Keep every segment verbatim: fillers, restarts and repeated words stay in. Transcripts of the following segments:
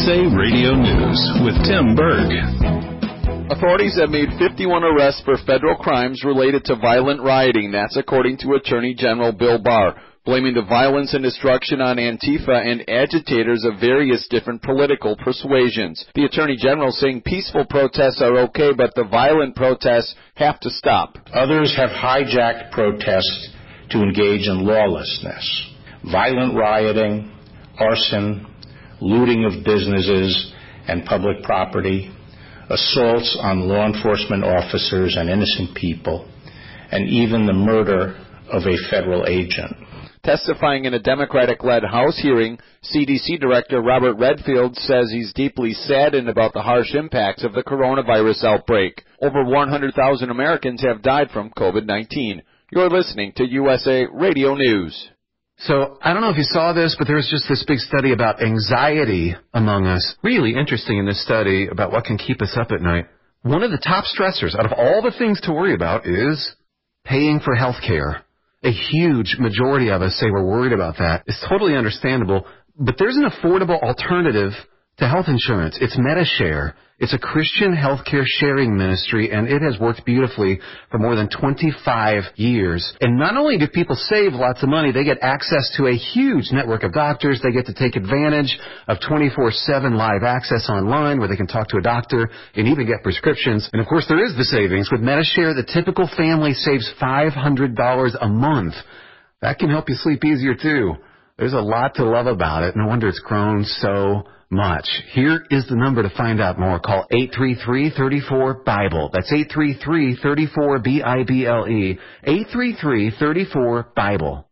S A Radio News with Tim Berg. Authorities have made fifty-one arrests for federal crimes related to violent rioting. That's according to Attorney General Bill Barr, blaming the violence and destruction on Antifa and agitators of various different political persuasions. The Attorney General saying peaceful protests are okay, but the violent protests have to stop. Others have hijacked protests to engage in lawlessness, violent rioting, arson, looting of businesses and public property, assaults on law enforcement officers and innocent people, and even the murder of a federal agent. Testifying in a Democratic-led House hearing, C D C Director Robert Redfield says he's deeply saddened about the harsh impacts of the coronavirus outbreak. Over one hundred thousand Americans have died from COVID nineteen. You're listening to U S A Radio News. So, I don't know if you saw this, but there was just this big study about anxiety among us. Really interesting in this study about what can keep us up at night. One of the top stressors out of all the things to worry about is paying for health care. A huge majority of us say we're worried about that. It's totally understandable, but there's an affordable alternative to health insurance. It's MediShare. It's a Christian healthcare sharing ministry, and it has worked beautifully for more than twenty-five years. And not only do people save lots of money, they get access to a huge network of doctors. They get to take advantage of twenty-four seven live access online where they can talk to a doctor and even get prescriptions. And, of course, there is the savings. With MediShare, the typical family saves five hundred dollars a month. That can help you sleep easier, too. There's a lot to love about it. No wonder it's grown so much. Here is the number to find out more. Call eight three three, three four, BIBLE. That's eight three three, three four, B I B L E. eight three three, three four, BIBLE.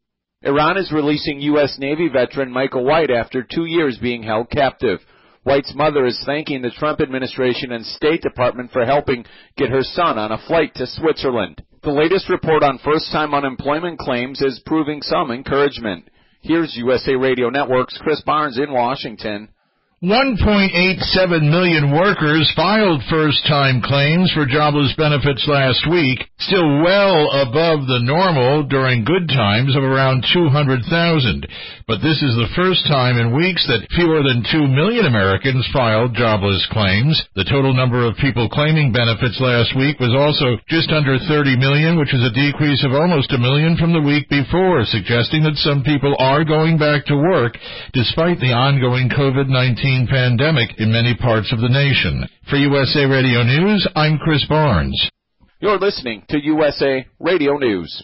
Iran is releasing U S Navy veteran Michael White after two years being held captive. White's mother is thanking the Trump administration and State Department for helping get her son on a flight to Switzerland. The latest report on first-time unemployment claims is proving some encouragement. Here's U S A Radio Network's Chris Barnes in Washington. one point eight seven million workers filed first-time claims for jobless benefits last week, still well above the normal during good times of around two hundred thousand. But this is the first time in weeks that fewer than two million Americans filed jobless claims. The total number of people claiming benefits last week was also just under thirty million, which is a decrease of almost a million from the week before, suggesting that some people are going back to work despite the ongoing COVID nineteen pandemic in many parts of the nation. For U S A Radio News, I'm Chris Barnes. You're listening to U S A Radio News.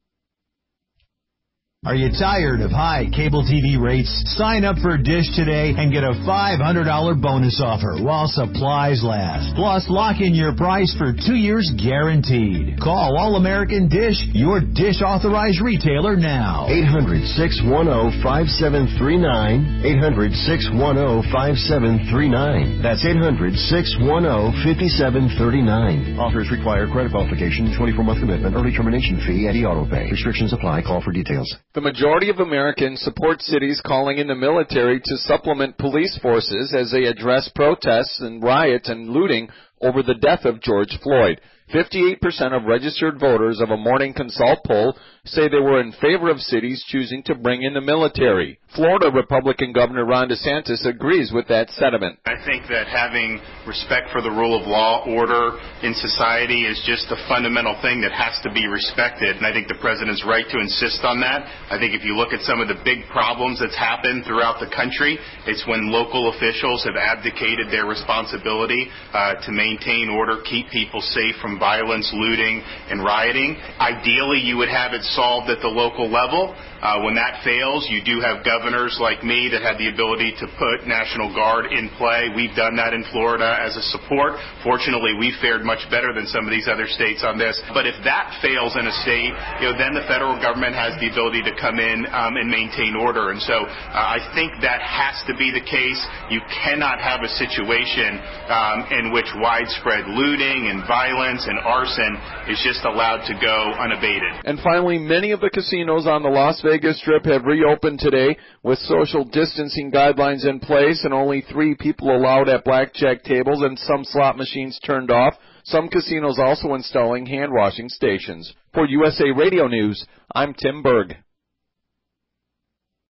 Are you tired of high cable T V rates? Sign up for Dish today and get a five hundred dollars bonus offer while supplies last. Plus, lock in your price for two years guaranteed. Call All-American Dish, your Dish authorized retailer now. eight hundred, six one zero, five seven three nine. eight hundred, six one zero, five seven three nine. That's eight hundred, six one zero, five seven three nine. Offers require credit qualification, twenty-four month commitment, early termination fee, and e-auto pay. Restrictions apply. Call for details. The majority of Americans support cities calling in the military to supplement police forces as they address protests and riots and looting over the death of George Floyd. fifty-eight percent of registered voters of a Morning Consult poll say they were in favor of cities choosing to bring in the military. Florida Republican Governor Ron DeSantis agrees with that sentiment. I think that having respect for the rule of law, order in society is just a fundamental thing that has to be respected, and I think the president's right to insist on that. I think if you look at some of the big problems that's happened throughout the country, it's when local officials have abdicated their responsibility uh, to maintain order, keep people safe from violence, looting, and rioting. Ideally, you would have it solved at the local level. Uh, when that fails, you do have governors like me that have the ability to put National Guard in play. We've done that in Florida as a support. Fortunately, we fared much better than some of these other states on this. But if that fails in a state, you know, then the federal government has the ability to come in um, and maintain order. And so uh, I think that has to be the case. You cannot have a situation um, in which widespread looting and violence and arson is just allowed to go unabated. And finally, many of the casinos on the Las Vegas Strip have reopened today with social distancing guidelines in place and only three people allowed at blackjack tables and some slot machines turned off. Some casinos also installing hand-washing stations. For U S A Radio News, I'm Tim Berg.